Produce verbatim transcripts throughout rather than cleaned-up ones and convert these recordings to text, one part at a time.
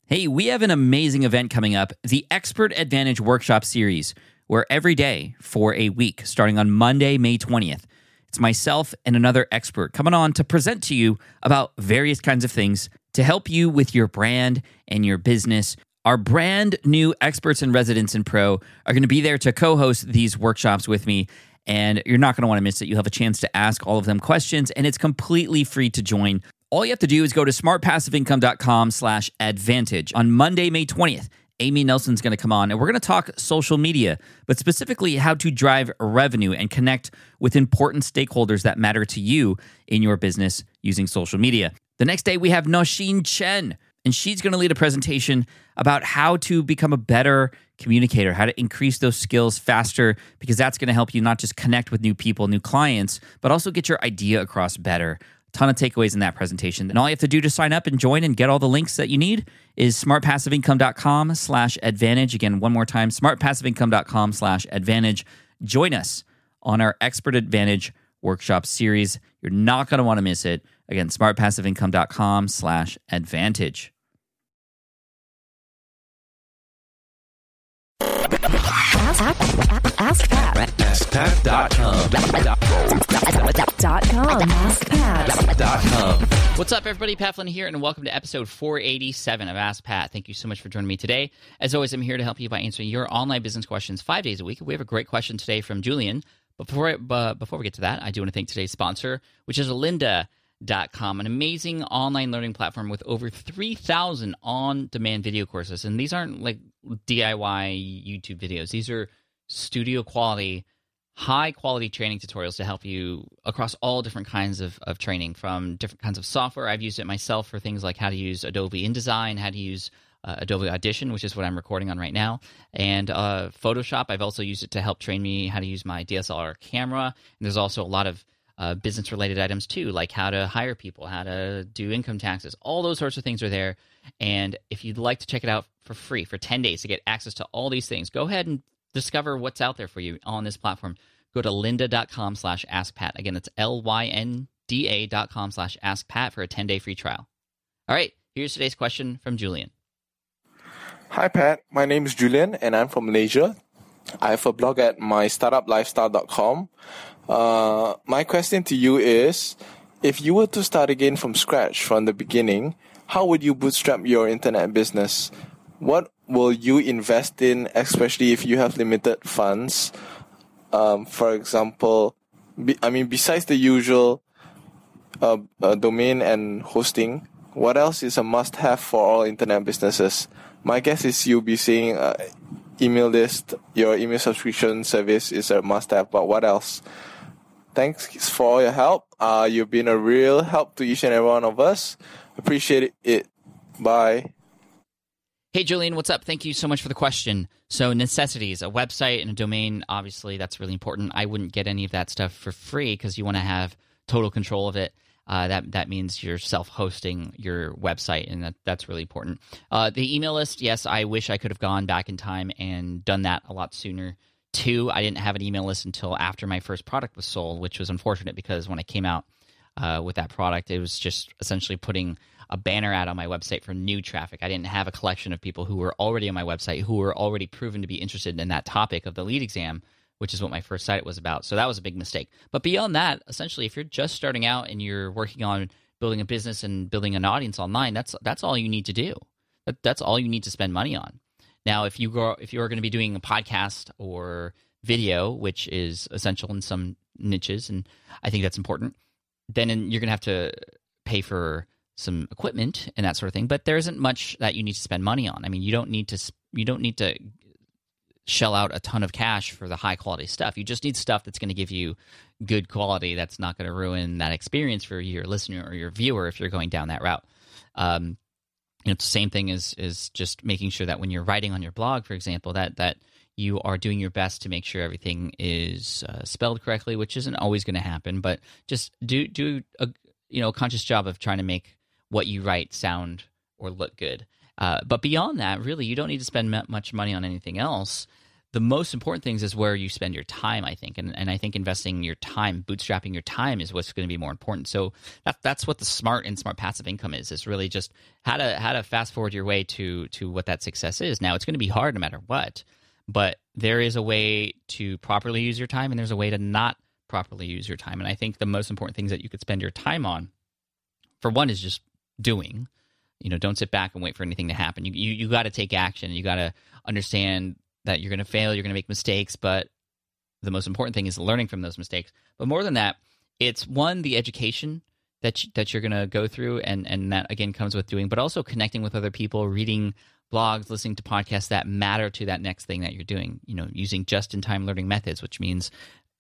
Hey, we have an amazing event coming up, the Expert Advantage Workshop Series, where every day for a week, starting on Monday, May twentieth, it's myself and another expert coming on to present to you about various kinds of things to help you with your brand and your business. Our brand new experts and residents in Pro are going to be there to co-host these workshops with me, and you're not going to want to miss it. You'll have a chance to ask all of them questions, and it's completely free to join. All you have to do is go to smartpassiveincome.com slash advantage. On Monday, May twentieth, Amy Nelson's going to come on, and we're going to talk social media, but specifically how to drive revenue and connect with important stakeholders that matter to you in your business using social media. The next day, we have Nosheen Chen, and she's going to lead a presentation about how to become a better communicator, how to increase those skills faster, because that's going to help you not just connect with new people, new clients, but also get your idea across better. Ton of takeaways in that presentation. And all you have to do to sign up and join and get all the links that you need is smartpassiveincome.com slash advantage. Again, one more time, smartpassiveincome.com slash advantage. Join us on our Expert Advantage Workshop Series. You're not going to want to miss it. Again, smartpassiveincome.com slash advantage. Ask, ask, ask Pat. ask pat dot com. Dot com. ask pat dot com. What's up, everybody? Pat Flynn here, and welcome to episode four eighty-seven of Ask Pat. Thank you so much for joining me today. As always, I'm here to help you by answering your online business questions five days a week. We have a great question today from Julian. But before, I, uh, before we get to that, I do want to thank today's sponsor, which is lynda dot com, an amazing online learning platform with over three thousand on-demand video courses. And these aren't like D I Y YouTube videos. These are studio quality, high-quality training tutorials to help you across all different kinds of, of training, from different kinds of software. I've used it myself for things like how to use Adobe InDesign, how to use uh, Adobe Audition, which is what I'm recording on right now, and uh, Photoshop. I've also used it to help train me how to use my D S L R camera. And there's also a lot of Uh, business-related items too, like how to hire people, how to do income taxes. All those sorts of things are there. And if you'd like to check it out for free for ten days to get access to all these things, go ahead and discover what's out there for you on this platform. Go to lynda.com slash askpat. Again, it's L-Y-N-D-A dot com slash askpat for a ten-day free trial. All right, here's today's question from Julian. Hi, Pat. My name is Julian, and I'm from Malaysia. I have a blog at my startup lifestyle dot com. Uh, my question to you is, if you were to start again from scratch from the beginning, how would you bootstrap your internet business? What will you invest in, especially if you have limited funds? Um, for example, be, I mean, besides the usual uh, uh, domain and hosting, what else is a must-have for all internet businesses? My guess is you'll be saying uh, email list, your email subscription service is a must-have, but what else? Thanks for all your help. Uh, you've been a real help to each and every one of us. Appreciate it. Bye. Hey, Julian, what's up? Thank you so much for the question. So necessities, a website and a domain, obviously that's really important. I wouldn't get any of that stuff for free because you want to have total control of it. Uh, that that means you're self-hosting your website, and that, that's really important. Uh, the email list, yes, I wish I could have gone back in time and done that a lot sooner. Two, I didn't have an email list until after my first product was sold, which was unfortunate because when I came out uh, with that product, it was just essentially putting a banner ad on my website for new traffic. I didn't have a collection of people who were already on my website, who were already proven to be interested in that topic of the lead exam, which is what my first site was about. So that was a big mistake. But beyond that, essentially, if you're just starting out and you're working on building a business and building an audience online, that's that's all you need to do. That, that's all you need to spend money on. Now, if you go, if you're going to be doing a podcast or video, which is essential in some niches, and I think that's important, then you're going to have to pay for some equipment and that sort of thing. But there isn't much that you need to spend money on. I mean, you don't need to you don't need to shell out a ton of cash for the high quality stuff. You just need stuff that's going to give you good quality, that's not going to ruin that experience for your listener or your viewer if you're going down that route. Um, you know, it's the same thing as is just making sure that when you're writing on your blog, for example, that that you are doing your best to make sure everything is uh, spelled correctly, which isn't always going to happen. But just do do a you know conscious job of trying to make what you write sound or look good. Uh, but beyond that, really, you don't need to spend much money on anything else. the most important things is where you spend your time, I think. And, and I think investing your time, bootstrapping your time is what's going to be more important. So that, that's what the smart and smart passive income is. It's really just how to how to fast forward your way to to what that success is. Now, it's going to be hard no matter what, but there is a way to properly use your time and there's a way to not properly use your time. And I think the most important things that you could spend your time on, for one, is just doing. You know, don't sit back and wait for anything to happen. You you, you got to take action. You got to understand that you're going to fail, you're going to make mistakes, but the most important thing is learning from those mistakes. But more than that, it's one, the education that you, that you're going to go through, and and that again comes with doing, but also connecting with other people, reading blogs, listening to podcasts that matter to that next thing that you're doing. You know, using just-in-time learning methods, which means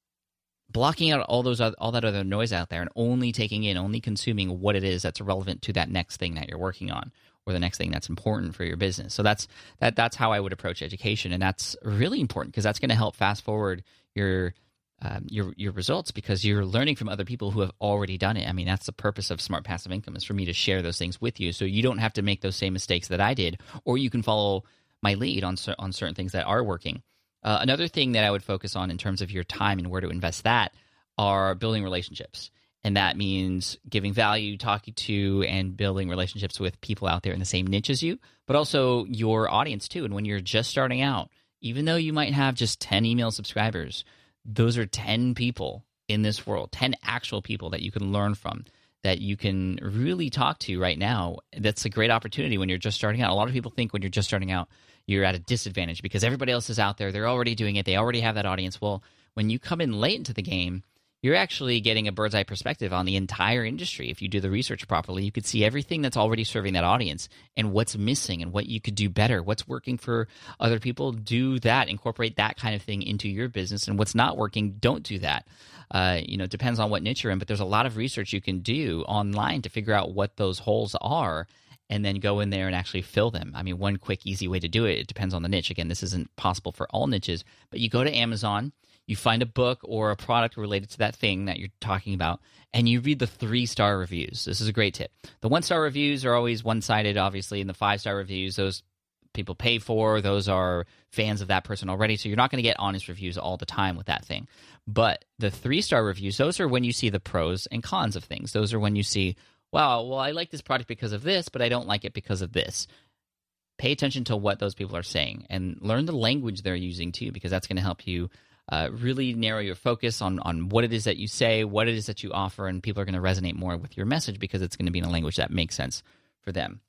blocking out all those other, all that other noise out there and only taking in, only consuming what it is that's relevant to that next thing that you're working on, or the next thing that's important for your business. So that's that. That's how I would approach education, and that's really important because that's going to help fast forward your um, your your results because you're learning from other people who have already done it. I mean, that's the purpose of Smart Passive Income, is for me to share those things with you, so you don't have to make those same mistakes that I did, or you can follow my lead on on certain things that are working. Uh, another thing that I would focus on in terms of your time and where to invest that are building relationships. And that means giving value, talking to, and building relationships with people out there in the same niche as you, but also your audience too. And when you're just starting out, even though you might have just ten email subscribers, those are ten people in this world, ten actual people that you can learn from, that you can really talk to right now. That's a great opportunity when you're just starting out. A lot of people think when you're just starting out, you're at a disadvantage because everybody else is out there. They're already doing it. They already have that audience. Well, when you come in late into the game, you're actually getting a bird's eye perspective on the entire industry. If you do the research properly, you could see everything that's already serving that audience and what's missing and what you could do better, what's working for other people. Do that, incorporate that kind of thing into your business, and what's not working, don't do that. Uh, you know, it depends on what niche you're in, but there's a lot of research you can do online to figure out what those holes are and then go in there and actually fill them. I mean, one quick, easy way to do it, it depends on the niche. Again, this isn't possible for all niches, but you go to Amazon, you find a book or a product related to that thing that you're talking about, and you read the three-star reviews. This is a great tip. The one-star reviews are always one-sided, obviously, and the five-star reviews, those people pay for, those are fans of that person already, so you're not going to get honest reviews all the time with that thing. But the three-star reviews, those are when you see the pros and cons of things. Those are when you see, wow, well, I like this product because of this, but I don't like it because of this. Pay attention to what those people are saying and learn the language they're using too, because that's going to help you Uh, really narrow your focus on, on what it is that you say, what it is that you offer, and people are going to resonate more with your message because it's going to be in a language that makes sense for them.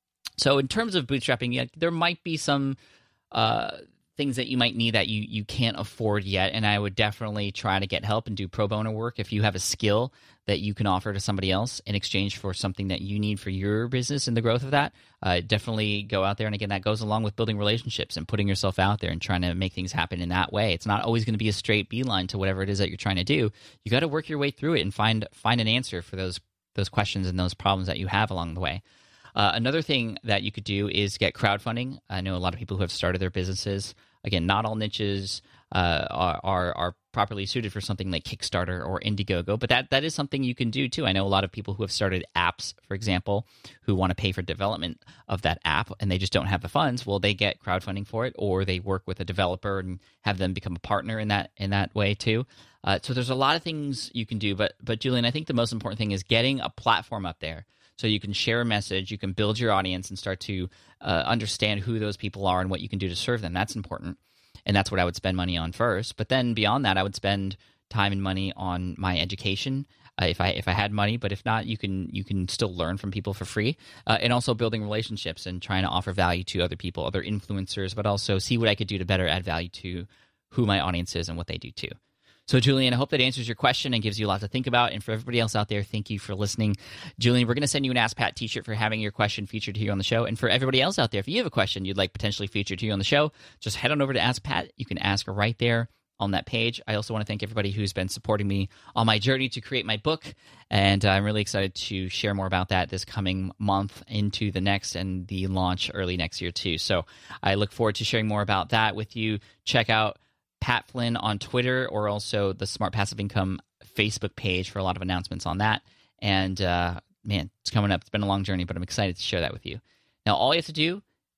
So in terms of bootstrapping, yeah, there might be some uh, things that you might need that you, you can't afford yet, and I would definitely try to get help and do pro bono work. If you have a skill that you can offer to somebody else in exchange for something that you need for your business and the growth of that, uh, definitely go out there. And again, that goes along with building relationships and putting yourself out there and trying to make things happen in that way. It's not always going to be a straight beeline to whatever it is that you're trying to do. You got to work your way through it and find find an answer for those those questions and those problems that you have along the way. Uh, another thing that you could do is get crowdfunding. I know a lot of people who have started their businesses. Again, not all niches uh, are, are are properly suited for something like Kickstarter or Indiegogo, but that, that is something you can do too. I know a lot of people who have started apps, for example, who want to pay for development of that app and they just don't have the funds. Well, they get crowdfunding for it, or they work with a developer and have them become a partner in that in that way too. Uh, so there's a lot of things you can do, but but Julian, I think the most important thing is getting a platform up there so you can share a message, you can build your audience and start to uh, understand who those people are and what you can do to serve them. That's important. And that's what I would spend money on first. But then beyond that, I would spend time and money on my education uh, if I if I had money. But if not, you can you can still learn from people for free, uh, and also building relationships and trying to offer value to other people, other influencers, but also see what I could do to better add value to who my audience is and what they do too. So, Julian, I hope that answers your question and gives you a lot to think about. And for everybody else out there, thank you for listening. Julian, we're going to send you an Ask Pat t-shirt for having your question featured here on the show. And for everybody else out there, if you have a question you'd like potentially featured here on the show, just head on over to Ask Pat. You can ask right there on that page. I also want to thank everybody who's been supporting me on my journey to create my book. And I'm really excited to share more about that this coming month into the next and the launch early next year too. So I look forward to sharing more about that with you. Check out Pat Flynn on Twitter, or also the Smart Passive Income Facebook page for a lot of announcements on that. And uh, man, it's coming up. It's been a long journey, but I'm excited to share that with you. Now, all you have to do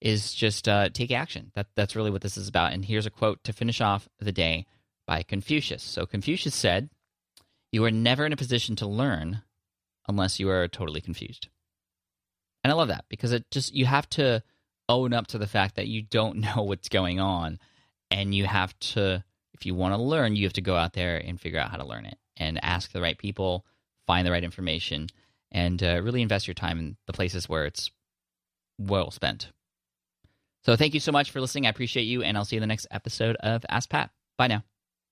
is just uh, take action. That That's really what this is about. And here's a quote to finish off the day by Confucius. So Confucius said, "You are never in a position to learn unless you are totally confused." And I love that because it just you have to own up to the fact that you don't know what's going on, and you have to, if you want to learn, you have to go out there and figure out how to learn it and ask the right people, find the right information, and uh, really invest your time in the places where it's well spent. So thank you so much for listening. I appreciate you, and I'll see you in the next episode of Ask Pat. Bye now.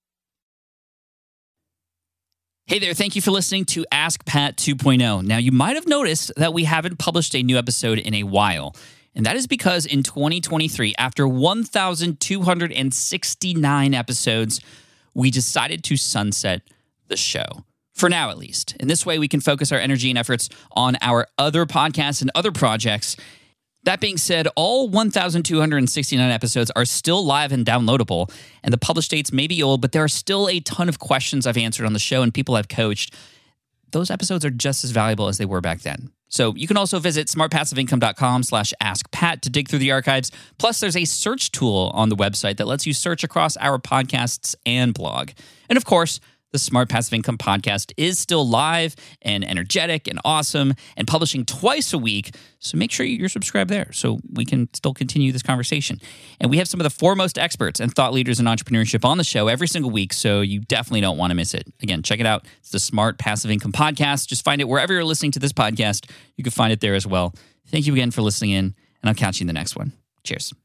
Hey there, thank you for listening to Ask Pat two point oh. Now, you might have noticed that we haven't published a new episode in a while, and that is because in twenty twenty-three, after one thousand two hundred sixty-nine episodes, we decided to sunset the show. For now, at least. In this way, we can focus our energy and efforts on our other podcasts and other projects. That being said, all one thousand two hundred sixty-nine episodes are still live and downloadable, and the published dates may be old, but there are still a ton of questions I've answered on the show and people I've coached. Those episodes are just as valuable as they were back then. So you can also visit smartpassiveincome.com slash askpat to dig through the archives. Plus, there's a search tool on the website that lets you search across our podcasts and blog. And of course, the Smart Passive Income podcast is still live and energetic and awesome and publishing twice a week. So make sure you're subscribed there so we can still continue this conversation. And we have some of the foremost experts and thought leaders in entrepreneurship on the show every single week, so you definitely don't want to miss it. Again, check it out. It's the Smart Passive Income podcast. Just find it wherever you're listening to this podcast. You can find it there as well. Thank you again for listening in, and I'll catch you in the next one. Cheers.